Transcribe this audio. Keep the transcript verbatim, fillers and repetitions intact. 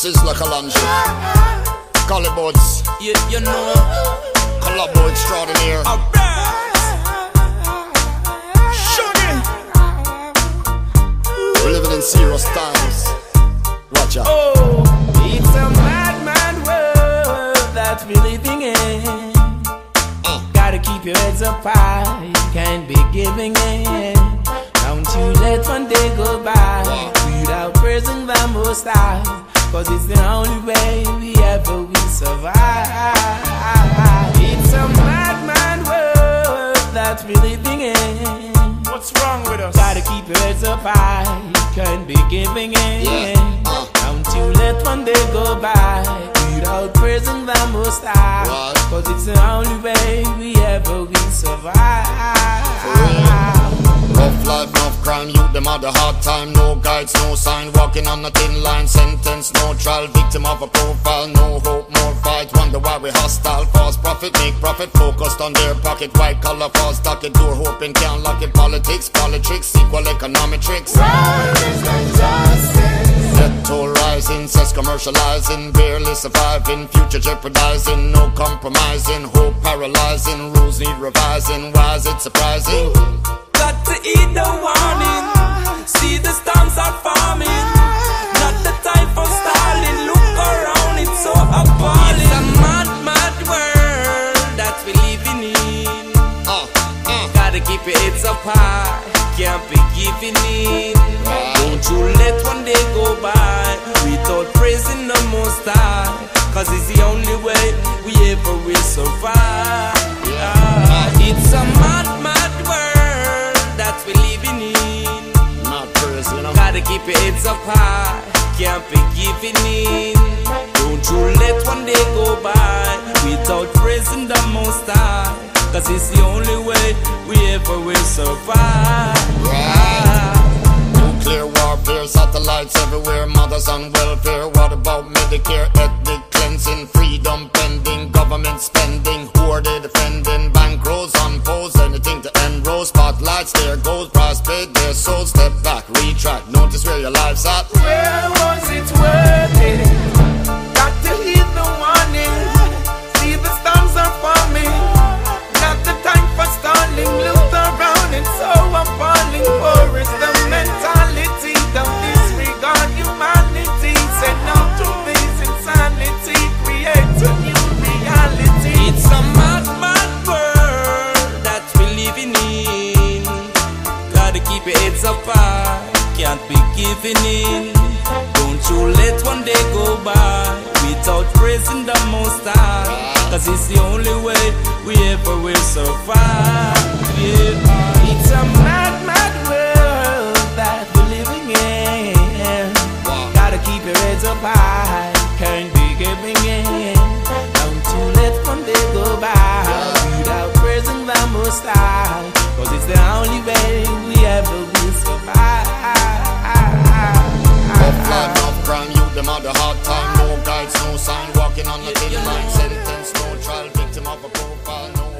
Sizzla Kalonji, Collybuds, You, you know, Collabo extraordinaire. alright. Shuggy. We're living in serious times. Watch out. Oh, it's a mad, mad world that we're living in. Uh. Gotta keep your heads up high, you can't be giving in. Don't you let one day go by without praising the Most High, cause it's the only way we ever will survive. It's a mad, mad world that we're living in. What's wrong with us? Gotta keep your heads up high, you can't be giving in. Yeah, uh. Don't you let one day go by without praising the Most High, What? cause it's the only way we ever will survive. Rough life, enough crime, youth, them had a hard time. No guides, no sign, walking on a thin line. Sentence, no trial, victim of a profile. No hope, more fight, wonder why we hostile. False profit, make profit, focused on their pocket. White collar, false docket, door hoping can't lock it. Politics, politics, equal economic tricks. Death toll rising, cess commercializing, barely surviving, future jeopardizing, no compromising, hope paralyzing, rules need revising. Why is it surprising? Got to eat the warning, see the storms are forming. Not the time for stalling, look around, it's so appalling. It's a mad, mad world that we're living in. Uh, uh. Gotta keep your heads up high, can't be giving in. Don't you let one day go by without praising the Most High, cause it's the only way we ever will survive. Ah, it's a mad, mad world that we're living in. Not praise, you know. Gotta keep your heads up high, can't be giving in. Don't you let one day go by without praising the Most High, cause it's the only way we ever will survive. Right. Nuclear warfare, satellites everywhere, mothers on welfare. What about Medicare, ethnic cleansing, freedom pending, government spending? Who are they defending? Bankrolls on poles, anything to end row. Spotlights, there goes, price paid, their souls. Step back, retract, notice where your life's at. Where was it worth it? Got to heed the warning, see the storms are forming. Not the time for stalling, look around, it's so appalling. War is the mentality, don't disregard humanity. Say no to this insanity, create a new reality. It's a mad, mad world that we're living in. Gotta keep your heads up high, can't be giving in. Don't you let one day go by without praising the Most High, cause it's the only way we ever will survive. Yeah. It's a mad, mad world that we're living in. Gotta keep your heads up high, can't be giving in. Don't you let one day go by without praising the Most High, cause it's the only way we ever will survive. Rough life, enough crime, youth, them had a hard time. No guides, no sign, walking on a thin line. Sentence, no trial, victim of a profile. No